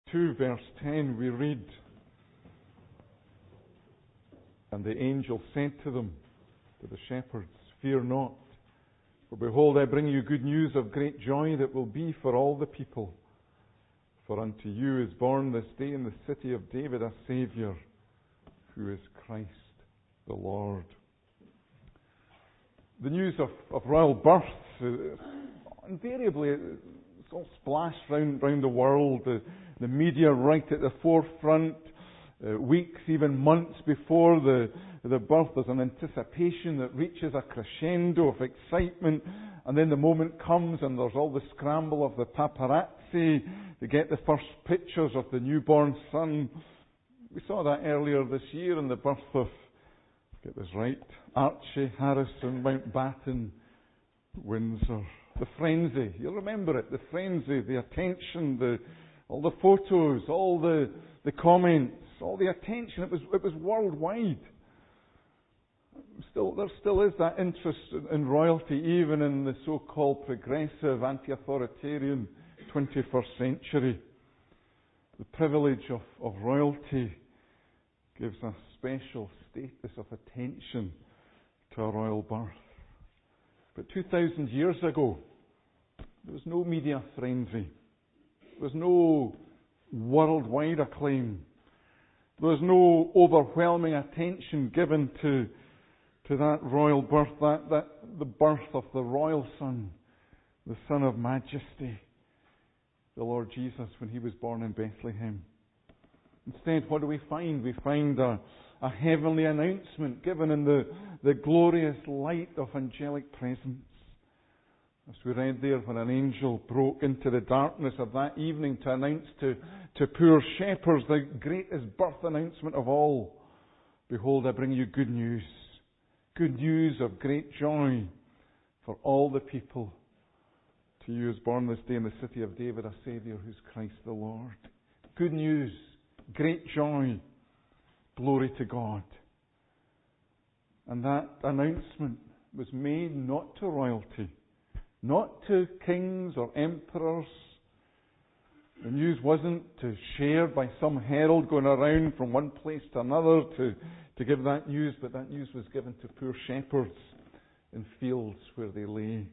2, verse 10, we read, "And the angel said to them," to the shepherds, "Fear not, for behold, I bring you good news of great joy that will be for all the people. For unto you is born this day in the city of David a Saviour, who is Christ the Lord." The news of royal birth, invariably, it's all splashed round the world. The media right at the forefront. Weeks, even months before the birth, there's an anticipation that reaches a crescendo of excitement, and then the moment comes and there's all the scramble of the paparazzi to get the first pictures of the newborn son. We saw that earlier this year in the birth of, get this right, Archie Harrison Mountbatten, Windsor. The frenzy, you'll remember it, the frenzy, the attention, all the photos, all the comments, all the attention. It was worldwide. There still is that interest in royalty, even in the so-called progressive, anti-authoritarian 21st century. The privilege of royalty gives a special status of attention to a royal birth. But 2,000 years ago, there was no media frenzy. There was no worldwide acclaim. There was no overwhelming attention given to that royal birth, that the birth of the royal Son, the Son of Majesty, the Lord Jesus, when He was born in Bethlehem. Instead, what do we find? We find a heavenly announcement given in the glorious light of angelic presence. As we read there, when an angel broke into the darkness of that evening to announce to poor shepherds the greatest birth announcement of all. "Behold, I bring you good news. Good news of great joy for all the people. To you is born this day in the city of David a Saviour, who's Christ the Lord." Good news. Great joy. Glory to God. And that announcement was made not to royalty, not to kings or emperors. The news wasn't shared by some herald going around from one place to another to give that news, but that news was given to poor shepherds in fields where they lay.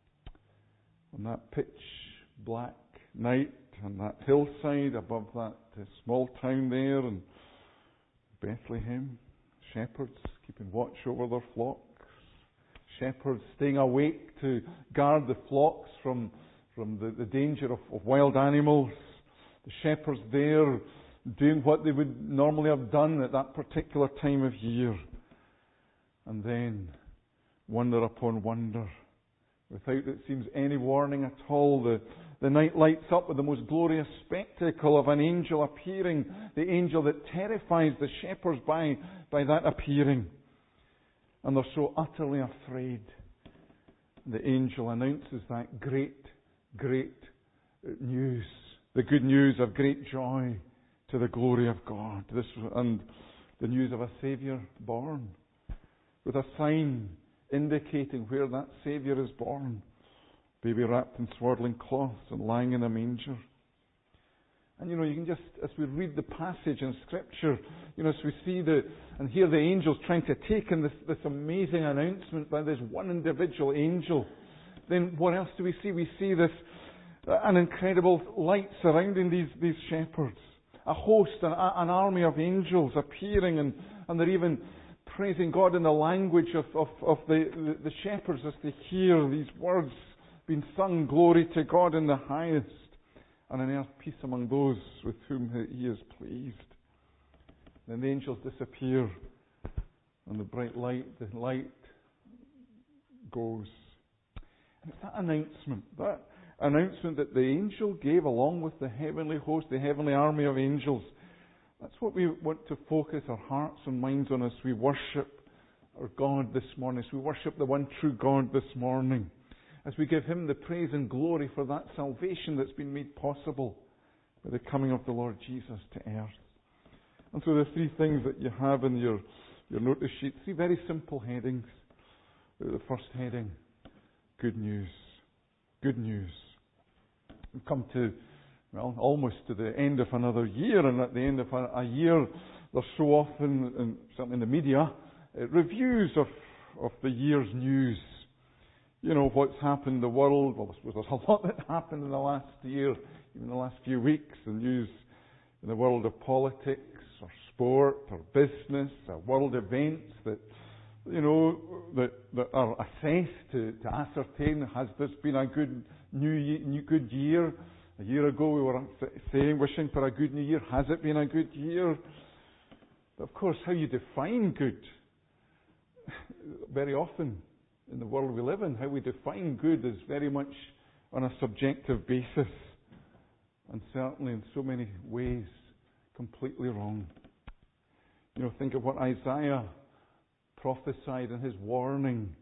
On that pitch black night, on that hillside above that small town there in Bethlehem, shepherds keeping watch over their flocks. Shepherds staying awake to guard the flocks from the danger of wild animals. The shepherds there doing what they would normally have done at that particular time of year. And then, wonder upon wonder, without, it seems, any warning at all, the night lights up with the most glorious spectacle of an angel appearing, the angel that terrifies the shepherds by that appearing. And they're so utterly afraid. The angel announces that great news, the good news of great joy to the glory of God. And the news of a Saviour born, with a sign indicating where that Saviour is born. Baby wrapped in swaddling cloths and lying in a manger. And you can just, as we read the passage in Scripture, as we see and hear the angels trying to take in this amazing announcement by this one individual angel, then what else do we see? We see an incredible light surrounding these shepherds. A host, an army of angels appearing, and they're even praising God in the language of the shepherds as they hear these words being sung, "Glory to God in the highest, and on earth peace among those with whom He is pleased." Then the angels disappear, and the light goes. And it's that announcement that the angel gave along with the heavenly host, the heavenly army of angels. That's what we want to focus our hearts and minds on as we worship our God this morning, as we worship the one true God this morning, as we give Him the praise and glory for that salvation that's been made possible by the coming of the Lord Jesus to earth. And so the three things that you have in your notice sheet, three very simple headings. The first heading, good news. Good news. We come to almost to the end of another year, and at the end of a year, there's so often, and certainly in the media, reviews of the year's news. You know, what's happened in the world. Well, I suppose there's a lot that happened in the last year, even the last few weeks. The news in the world of politics, or sport, or business, or world events that, you know, that are assessed to ascertain, has this been a good good year? A year ago we were saying, wishing for a good new year. Has it been a good year? But of course, how you define good, very often in the world we live in, how we define good is very much on a subjective basis. And certainly in so many ways, completely wrong. You know, think of what Isaiah prophesied in his warning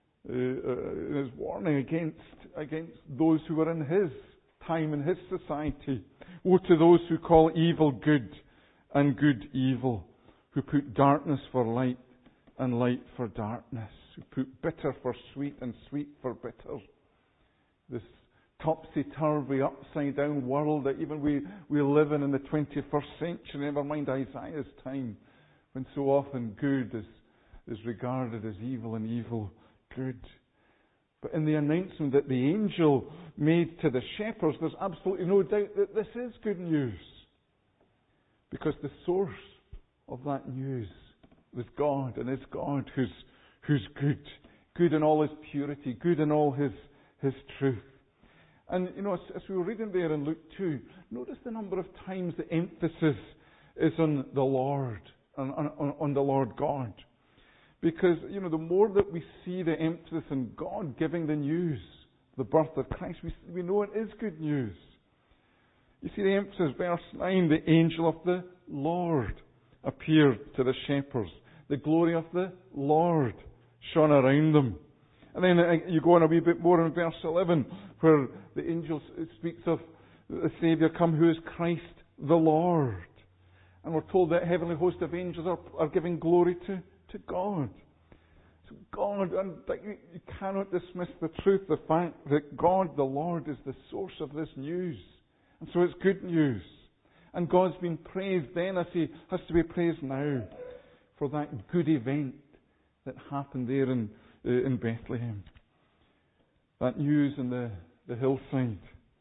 against those who were in his time, in his society. Woe to those who call evil good and good evil, who put darkness for light and light for darkness, who put bitter for sweet and sweet for bitter. This topsy-turvy, upside-down world that even we live in the 21st century, never mind Isaiah's time, when so often good is regarded as evil and evil good. But in the announcement that the angel made to the shepherds, there's absolutely no doubt that this is good news. Because the source of that news was God, and is God who's good. Good in all his purity, good in all his truth. And, you know, as we were reading there in Luke 2, notice the number of times the emphasis is on the Lord, on the Lord God. Because, you know, the more that we see the emphasis on God giving the news, the birth of Christ, we know it is good news. You see the emphasis, verse 9, the angel of the Lord appeared to the shepherds. The glory of the Lord shone around them. And then you go on a wee bit more in verse 11, where the angel speaks of the Saviour come, who is Christ the Lord. And we're told that heavenly host of angels are giving glory to God. So God, and you cannot dismiss the truth, the fact that God the Lord is the source of this news. And so it's good news. And God's been praised then as he has to be praised now for that good event that happened there in Bethlehem. That news in the hillside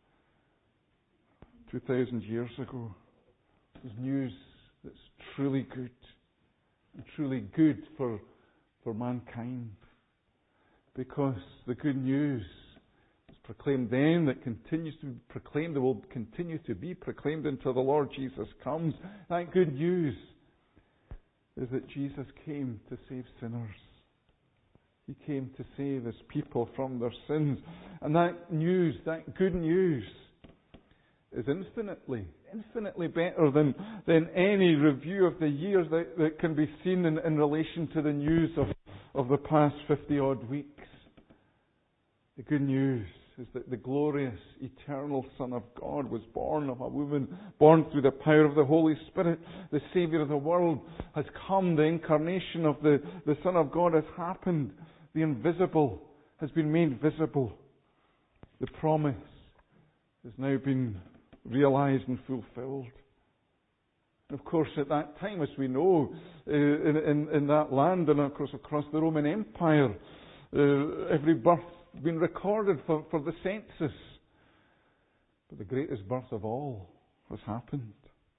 2,000 years ago is news that's truly good. And truly good for mankind. Because the good news is proclaimed then, that continues to be proclaimed, that will continue to be proclaimed until the Lord Jesus comes. That good news is that Jesus came to save sinners. He came to save his people from their sins. And that news, that good news, is infinitely better than any review of the years that can be seen in relation to the news of the past 50-odd weeks. The good news is that the glorious, eternal Son of God was born of a woman, born through the power of the Holy Spirit. The Saviour of the world has come. The incarnation of the Son of God has happened. The invisible has been made visible. The promise has now been realized and fulfilled. And of course, at that time, as we know, in that land and of course across the Roman Empire, every birth had been recorded for the census. But the greatest birth of all has happened.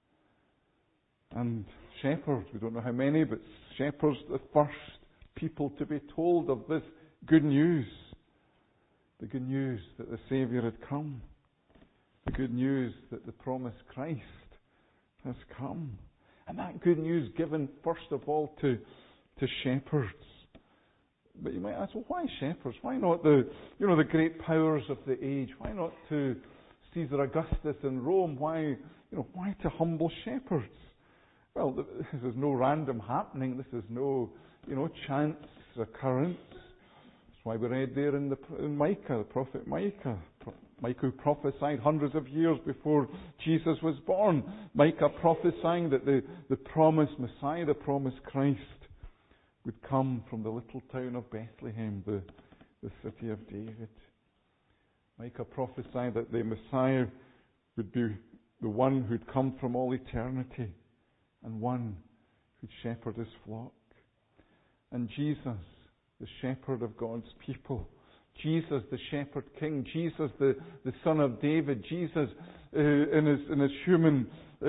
And shepherds, we don't know how many, but shepherds, the first people to be told of this good news. The good news that the Saviour had come. The good news that the promised Christ has come. And that good news given first of all to shepherds. But you might ask, well, why shepherds? Why not the great powers of the age? Why not to Caesar Augustus in Rome? Why to humble shepherds? Well, this is no random happening. This is no, chance occurrence. That's why we read there in Micah, the prophet Micah. Micah who prophesied hundreds of years before Jesus was born. Micah prophesying that the promised Messiah, the promised Christ, would come from the little town of Bethlehem, the city of David. Micah prophesied that the Messiah would be the one who'd come from all eternity and one who'd shepherd his flock. And Jesus, the shepherd of God's people, Jesus, the shepherd king, Jesus, the son of David, Jesus, in his human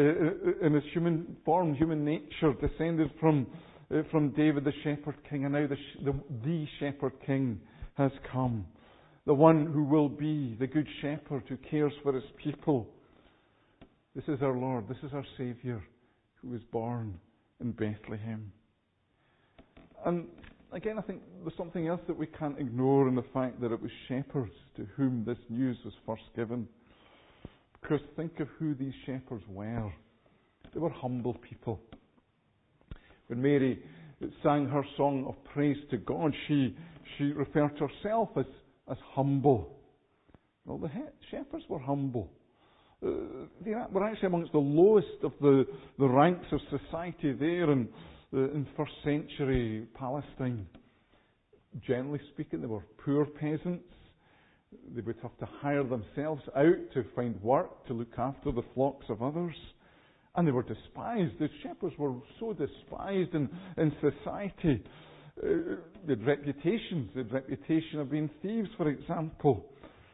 form, human nature, descended from David, the shepherd king, and now the shepherd king has come. The one who will be the good shepherd who cares for his people. This is our Lord, this is our Saviour, who was born in Bethlehem. And again, I think there's something else that we can't ignore in the fact that it was shepherds to whom this news was first given. Because think of who these shepherds were. They were humble people. When Mary sang her song of praise to God, she referred to herself as humble. Well, the shepherds were humble. They were actually amongst the lowest of the ranks of society there in first century Palestine. Generally speaking, they were poor peasants. They would have to hire themselves out to find work, to look after the flocks of others. And they were despised. The shepherds were so despised in society. They had reputations. They had reputation of being thieves, for example.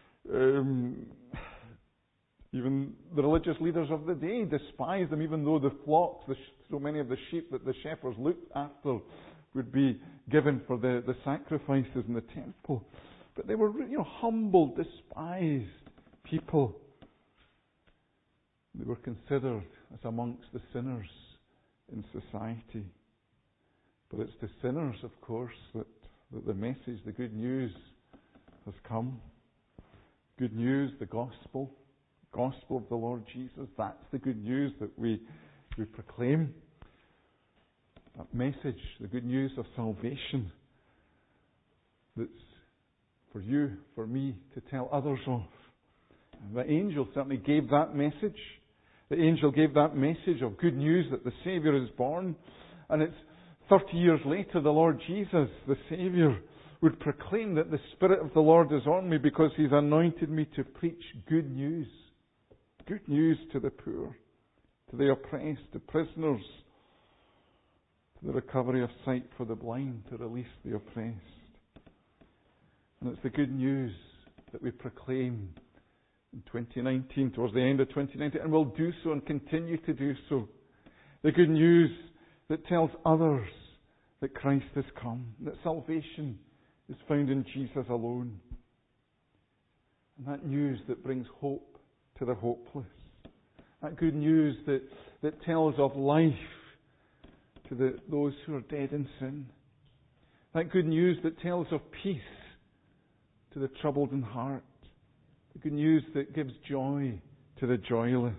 Even the religious leaders of the day despised them, even though the flocks, so many of the sheep that the shepherds looked after, would be given for the sacrifices in the temple. But they were, humble, despised people. They were considered as amongst the sinners in society. But it's to sinners, of course, that the message, the good news, has come. Good news, the gospel of the Lord Jesus. That's the good news that we proclaim. That message, the good news of salvation, that's for you, for me, to tell others of. And the angel certainly gave that message. The angel gave that message of good news that the Saviour is born. And it's 30 years later, the Lord Jesus, the Saviour, would proclaim that the Spirit of the Lord is on me because He's anointed me to preach good news. Good news to the poor, to the oppressed, to prisoners, to the recovery of sight for the blind, to release the oppressed. And it's the good news that we proclaim in 2019, towards the end of 2019, and will do so and continue to do so. The good news that tells others that Christ has come, that salvation is found in Jesus alone. And that news that brings hope to the hopeless. That good news that tells of life to those who are dead in sin. That good news that tells of peace to the troubled in heart. The good news that gives joy to the joyless.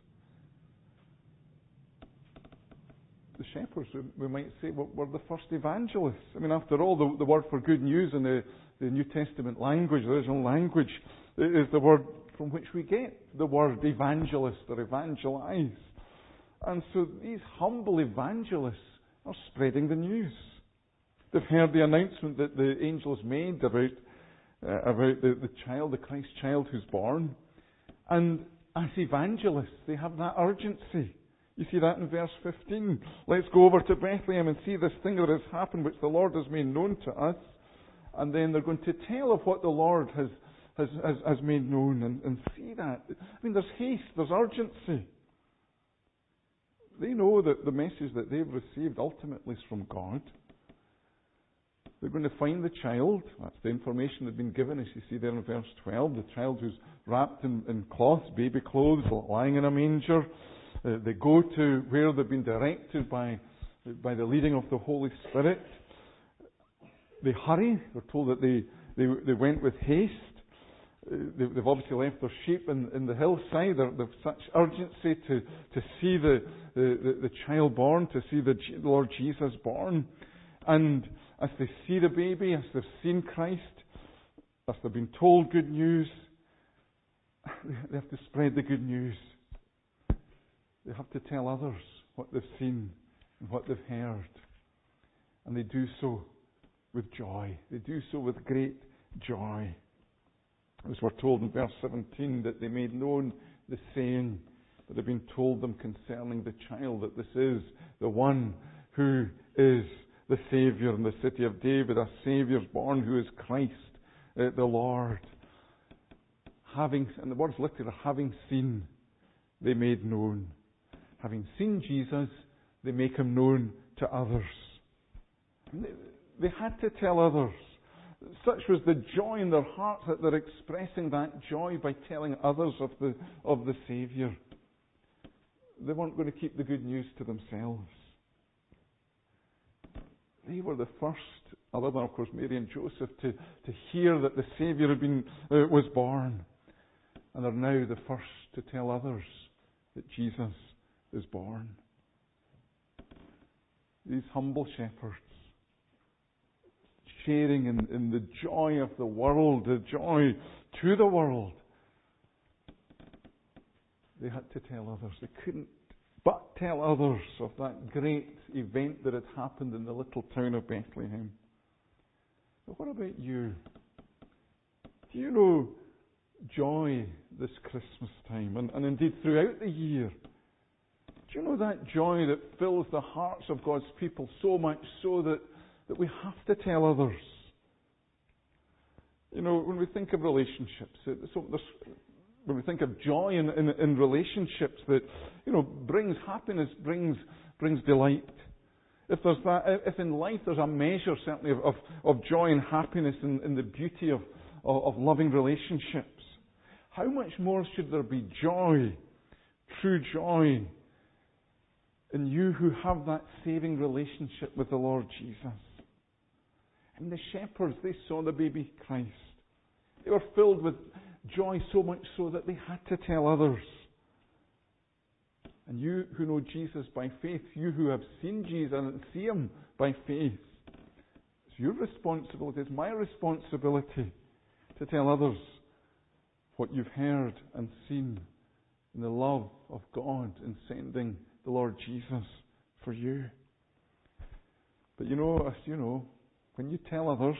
The shepherds, we might say, were the first evangelists. I mean, after all, the word for good news in the New Testament language, the original language, is the word from which we get the word evangelist or evangelize. And so these humble evangelists are spreading the news. They've heard the announcement that the angels made about the child, the Christ child who's born. And as evangelists, they have that urgency. You see that in verse 15. Let's go over to Bethlehem and see this thing that has happened, which the Lord has made known to us. And then they're going to tell of what the Lord has made known and see that. I mean, there's haste, there's urgency. They know that the message that they've received ultimately is from God. They're going to find the child. That's the information they've been given, as you see there in verse 12. The child who's wrapped in cloths, baby clothes, lying in a manger. They go to where they've been directed by the leading of the Holy Spirit. They hurry. We're told that they went with haste. They've obviously left their sheep in the hillside. They've such urgency to see the child born, to see the Lord Jesus born. And as they see the baby, as they've seen Christ, as they've been told good news, they have to spread the good news. They have to tell others what they've seen and what they've heard. And they do so with joy. They do so with great joy. As we're told in verse 17, that they made known the saying that had been told them concerning the child, that this is the one who is the Saviour in the city of David, a Saviour born who is Christ, the Lord. And the words literally are, having seen, they made known. Having seen Jesus, they make him known to others. They had to tell others. Such was the joy in their hearts that they're expressing that joy by telling others of the Saviour. They weren't going to keep the good news to themselves. They were the first, other than of course Mary and Joseph, to hear that the Saviour was born. And are now the first to tell others that Jesus is born. These humble shepherds, sharing in the joy of the world, the joy to the world. They had to tell others. They couldn't but tell others of that great event that had happened in the little town of Bethlehem. But what about you? Do you know joy this Christmas time, and indeed throughout the year? Do you know that joy that fills the hearts of God's people so much so that we have to tell others? You know, when we think of relationships, when we think of joy in relationships, that, you know, brings happiness, brings delight. If in life there's a measure certainly of joy and happiness in the beauty of loving relationships, how much more should there be joy, true joy, in you who have that saving relationship with the Lord Jesus? And the shepherds, they saw the baby Christ. They were filled with joy so much so that they had to tell others. And you who know Jesus by faith, you who have seen Jesus and see Him by faith, it's your responsibility, it's my responsibility to tell others what you've heard and seen in the love of God in sending the Lord Jesus for you. But you know, as you know, when you tell others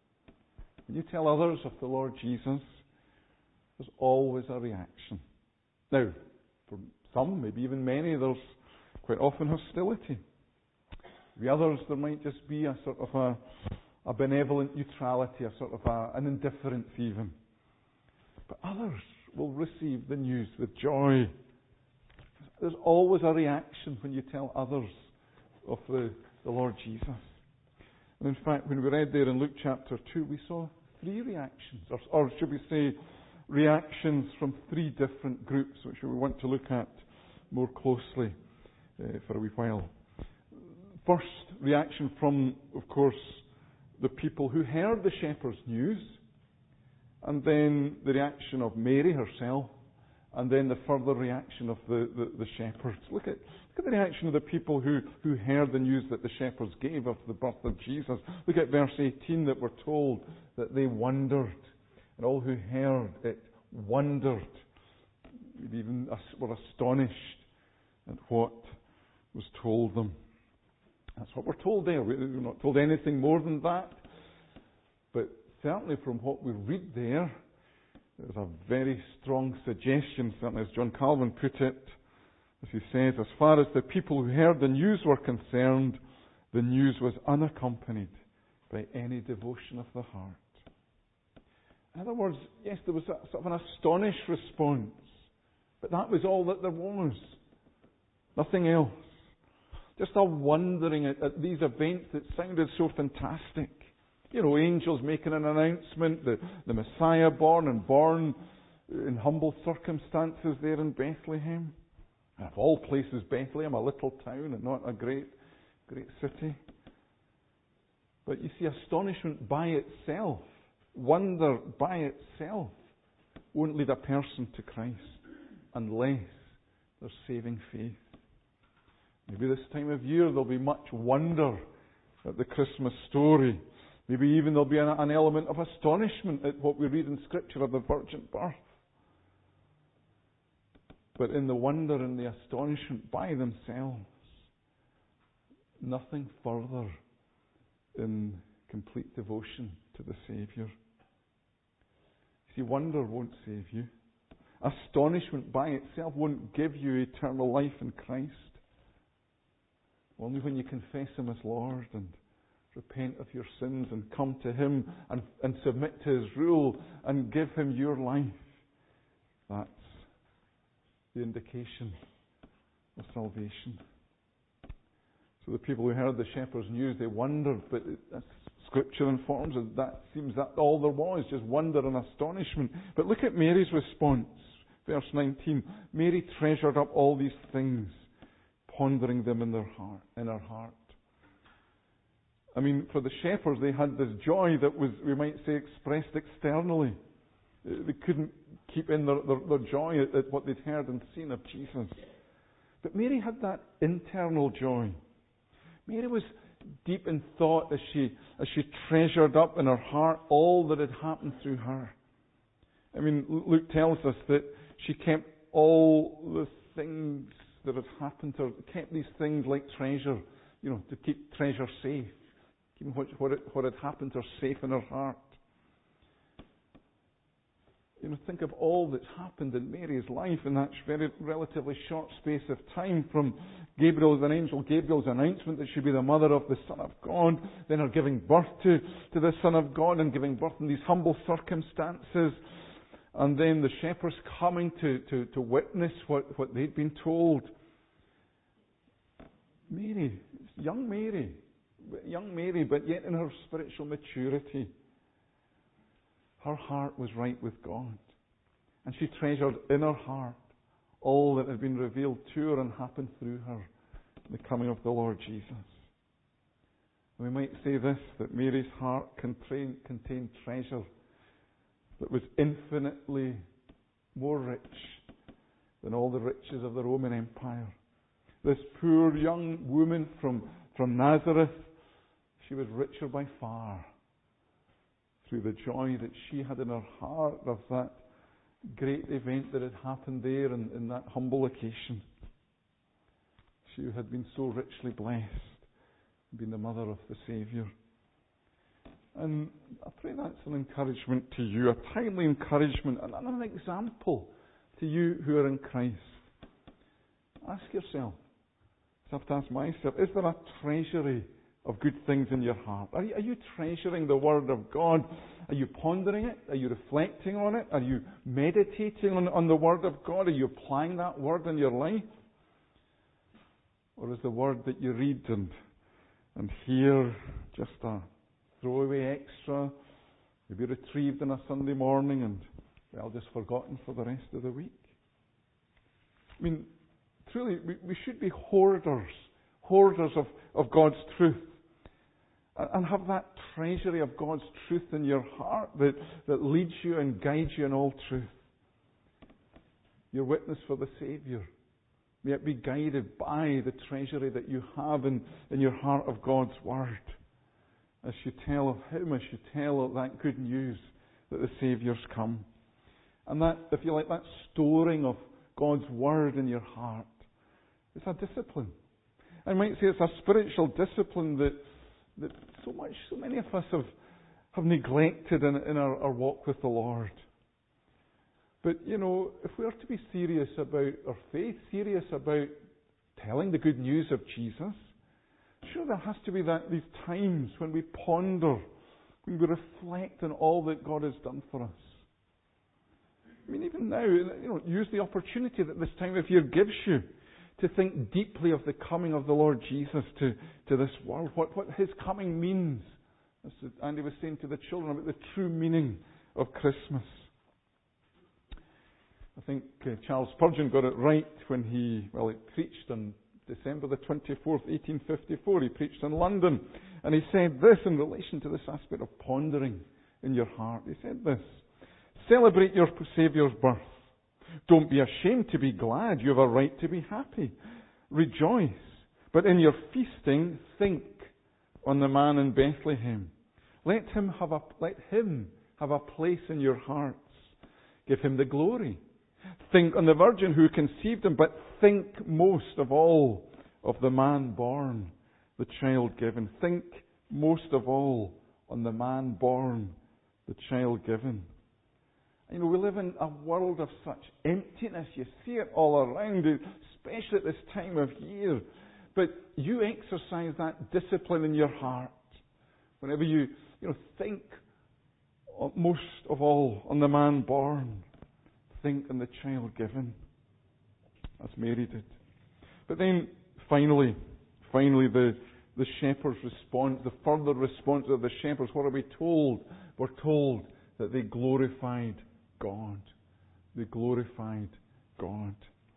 of the Lord Jesus, there's always a reaction. Now, for some, maybe even many, there's quite often hostility. The others, there might just be a sort of a benevolent neutrality, a sort of an indifference even. But others will receive the news with joy. There's always a reaction when you tell others of the Lord Jesus. And in fact, when we read there in Luke chapter 2, we saw 3 reactions, or should we say, reactions from 3 different groups, which we want to look at more closely for a wee while. First reaction from, of course, the people who heard the shepherds' news, and then the reaction of Mary herself, and then the further reaction of the shepherds. Look at the reaction of the people who heard the news that the shepherds gave of the birth of Jesus. Look at verse 18, that we're told that they wondered. And all who heard it wondered, maybe even were astonished at what was told them. That's what we're told there. We're not told anything more than that. But certainly from what we read there, there's a very strong suggestion, certainly as John Calvin put it, as he says, as far as the people who heard the news were concerned, the news was unaccompanied by any devotion of the heart. In other words, yes, there was a sort of an astonished response, but that was all that there was. Nothing else. Just a wondering at these events that sounded so fantastic. You know, angels making an announcement, the Messiah born in humble circumstances there in Bethlehem. And of all places, Bethlehem, a little town and not a great city. But you see, astonishment by itself, wonder by itself, won't lead a person to Christ unless there's saving faith. Maybe this time of year there'll be much wonder at the Christmas story. Maybe even there'll be an element of astonishment at what we read in Scripture of the virgin birth. But in the wonder and the astonishment by themselves, nothing further in complete devotion to the Saviour. See, wonder won't save you. Astonishment by itself won't give you eternal life in Christ. Only when you confess Him as Lord and repent of your sins and come to Him and submit to His rule and give Him your life. That's the indication of salvation. So the people who heard the shepherd's news, they wondered, but Scripture informs us that seems that all there was, just wonder and astonishment. But look at Mary's response. Verse 19. Mary treasured up all these things, pondering them in her heart. I mean, for the shepherds, they had this joy that was, we might say, expressed externally. They couldn't keep in their joy at what they'd heard and seen of Jesus. But Mary had that internal joy. Mary was deep in thought as she treasured up in her heart all that had happened through her. I mean, Luke tells us that she kept all the things that had happened to her, kept these things like treasure, to keep treasure safe, keeping what had happened to her safe in her heart. Think of all that's happened in Mary's life in that very relatively short space of time, from angel Gabriel's announcement that she'd be the mother of the Son of God, then her giving birth to the Son of God and giving birth in these humble circumstances, and then the shepherds coming to witness what they'd been told. Mary, young Mary, but yet in her spiritual maturity, her heart was right with God. And she treasured in her heart all that had been revealed to her and happened through her, the coming of the Lord Jesus. And we might say this, that Mary's heart contained treasure that was infinitely more rich than all the riches of the Roman Empire. This poor young woman from Nazareth, she was richer by far through the joy that she had in her heart of that great event that had happened there in that humble occasion. She had been so richly blessed, being the mother of the Saviour. And I pray that's an encouragement to you, a timely encouragement, and an example to you who are in Christ. Ask yourself, I have to ask myself, is there a treasury of good things in your heart? Are you treasuring the Word of God? Are you pondering it? Are you reflecting on it? Are you meditating on the Word of God? Are you applying that Word in your life? Or is the Word that you read and hear just a throwaway extra, maybe retrieved on a Sunday morning and, just forgotten for the rest of the week? I mean, truly, we should be hoarders of God's truth. And have that treasury of God's truth in your heart that leads you and guides you in all truth. Your witness for the Saviour, may it be guided by the treasury that you have in your heart of God's Word. As you tell of Him, as you tell of that good news that the Saviour's come. And that, if you like, that storing of God's Word in your heart, it's a discipline. I might say it's a spiritual discipline that so many of us have neglected in our walk with the Lord. But, if we are to be serious about our faith, serious about telling the good news of Jesus, sure there has to be these times when we ponder, when we reflect on all that God has done for us. I mean, even now, use the opportunity that this time of year gives you to think deeply of the coming of the Lord Jesus to this world, what His coming means. As Andy was saying to the children about the true meaning of Christmas. I think Charles Spurgeon got it right when he preached on December the 24th, 1854. He preached in London. And he said this in relation to this aspect of pondering in your heart. He said this: celebrate your Saviour's birth. Don't be ashamed to be glad. You have a right to be happy. Rejoice. But in your feasting, think on the man in Bethlehem. Let him have a place in your hearts. Give him the glory. Think on the Virgin who conceived him, but think most of all of the man born, the child given. Think most of all on the man born, the child given. You know, we live in a world of such emptiness. You see it all around, especially at this time of year. But you exercise that discipline in your heart. Whenever you think most of all on the man born, think on the child given, as Mary did. But then finally the shepherd's response, the further response of the shepherds, what are we told? We're told that they glorified God. They glorified God.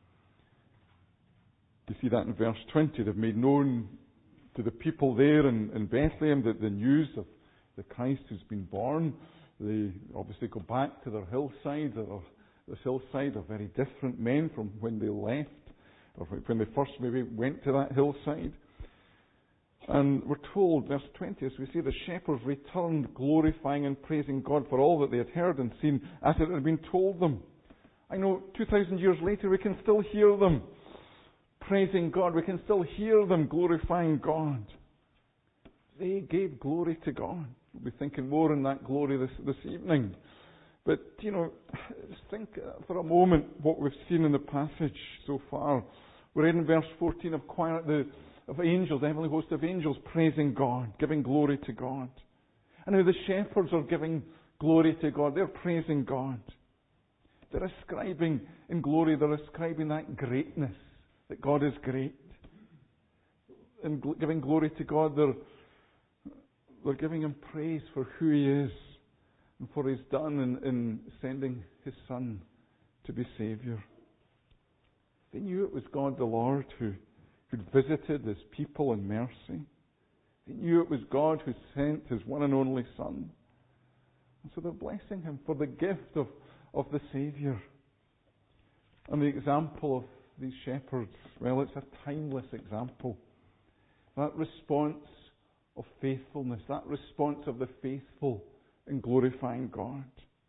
You see that in verse 20. They've made known to the people there in Bethlehem the news of the Christ who's been born. They obviously go back to their hillside. This hillside are very different men from when they left, or when they first maybe went to that hillside. And we're told, verse 20, as we see, the shepherds returned, glorifying and praising God for all that they had heard and seen, as it had been told them. I know 2,000 years later we can still hear them praising God. We can still hear them glorifying God. They gave glory to God. We'll be thinking more on that glory this evening. But, just think for a moment what we've seen in the passage so far. We read in verse 14 of angels, the heavenly host of angels praising God, giving glory to God. And now the shepherds are giving glory to God. They're praising God. They're ascribing in glory, they're ascribing that greatness, that God is great. And giving glory to God, they're giving Him praise for who He is and for He's done in sending His Son to be Saviour. They knew it was God the Lord who'd visited His people in mercy. They knew it was God who sent His one and only Son. And so they're blessing Him for the gift of the Saviour. And the example of these shepherds, well, it's a timeless example. That response of faithfulness, that response of the faithful in glorifying God.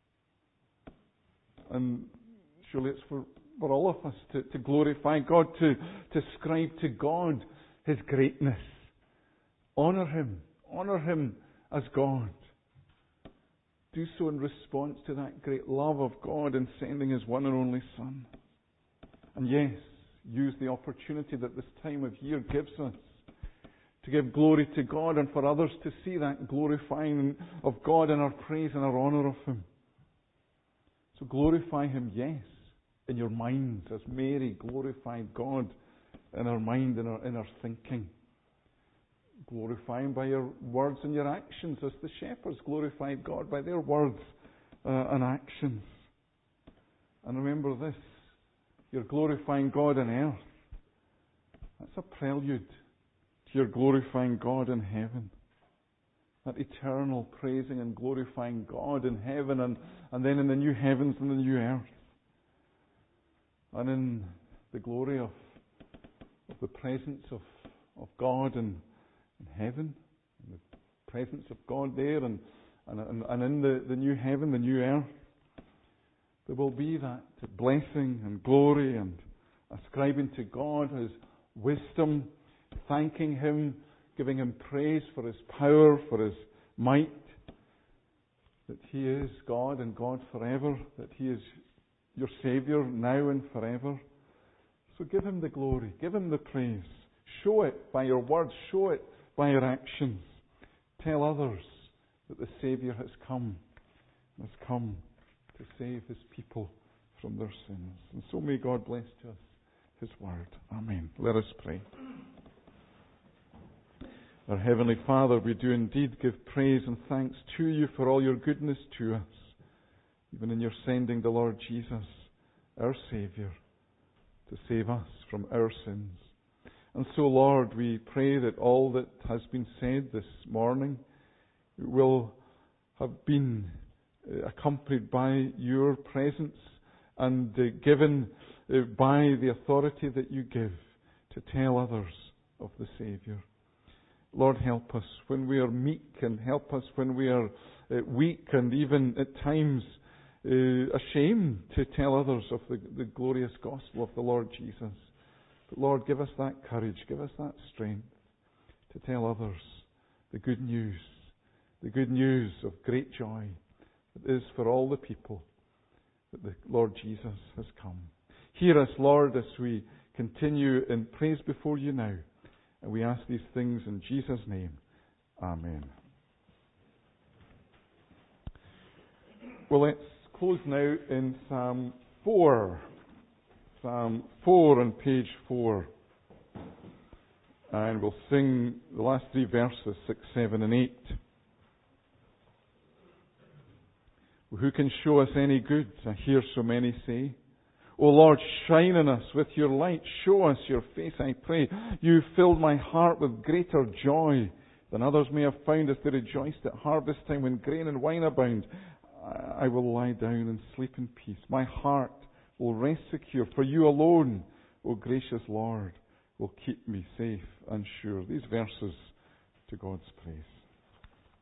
And surely it's for all of us to glorify God, to ascribe to God His greatness. Honour Him as God. Do so in response to that great love of God in sending His one and only Son. And yes, use the opportunity that this time of year gives us to give glory to God and for others to see that glorifying of God and our praise and our honour of Him. So glorify Him, yes, in your minds, as Mary glorified God in her mind, in her thinking. Glorify Him by your words and your actions, as the shepherds glorified God by their words and actions. And remember this, you're glorifying God on earth. That's a prelude to your glorifying God in heaven. That eternal praising and glorifying God in heaven and then in the new heavens and the new earth. And in the glory of the presence of God in heaven, in the presence of God there and in the new heaven, the new earth, there will be that blessing and glory and ascribing to God His wisdom, thanking Him, giving Him praise for His power, for His might, that He is God and God forever, that He is your Saviour now and forever. So give Him the glory, give Him the praise. Show it by your words, show it by your actions. Tell others that the Saviour has come to save His people from their sins. And so may God bless to us His word. Amen. Let us pray. Our Heavenly Father, we do indeed give praise and thanks to You for all Your goodness to us, even in Your sending the Lord Jesus, our Saviour, to save us from our sins. And so, Lord, we pray that all that has been said this morning will have been accompanied by Your presence and given by the authority that You give to tell others of the Saviour. Lord, help us when we are meek, and help us when we are weak and even at times ashamed to tell others of the glorious gospel of the Lord Jesus. But Lord, give us that courage, give us that strength to tell others the good news of great joy that is for all the people, that the Lord Jesus has come. Hear us, Lord, as we continue in praise before you now. And we ask these things in Jesus' name. Amen. Well, let's close now in Psalm 4. Psalm 4 on page 4. And we'll sing the last three verses, 6, 7 and 8. Who can show us any good? I hear so many say. O Lord, shine on us with your light. Show us your face, I pray. You filled my heart with greater joy than others may have found as they rejoiced at harvest time when grain and wine abound. I will lie down and sleep in peace. My heart will rest secure, for you alone, O gracious Lord, will keep me safe and sure. These verses to God's praise.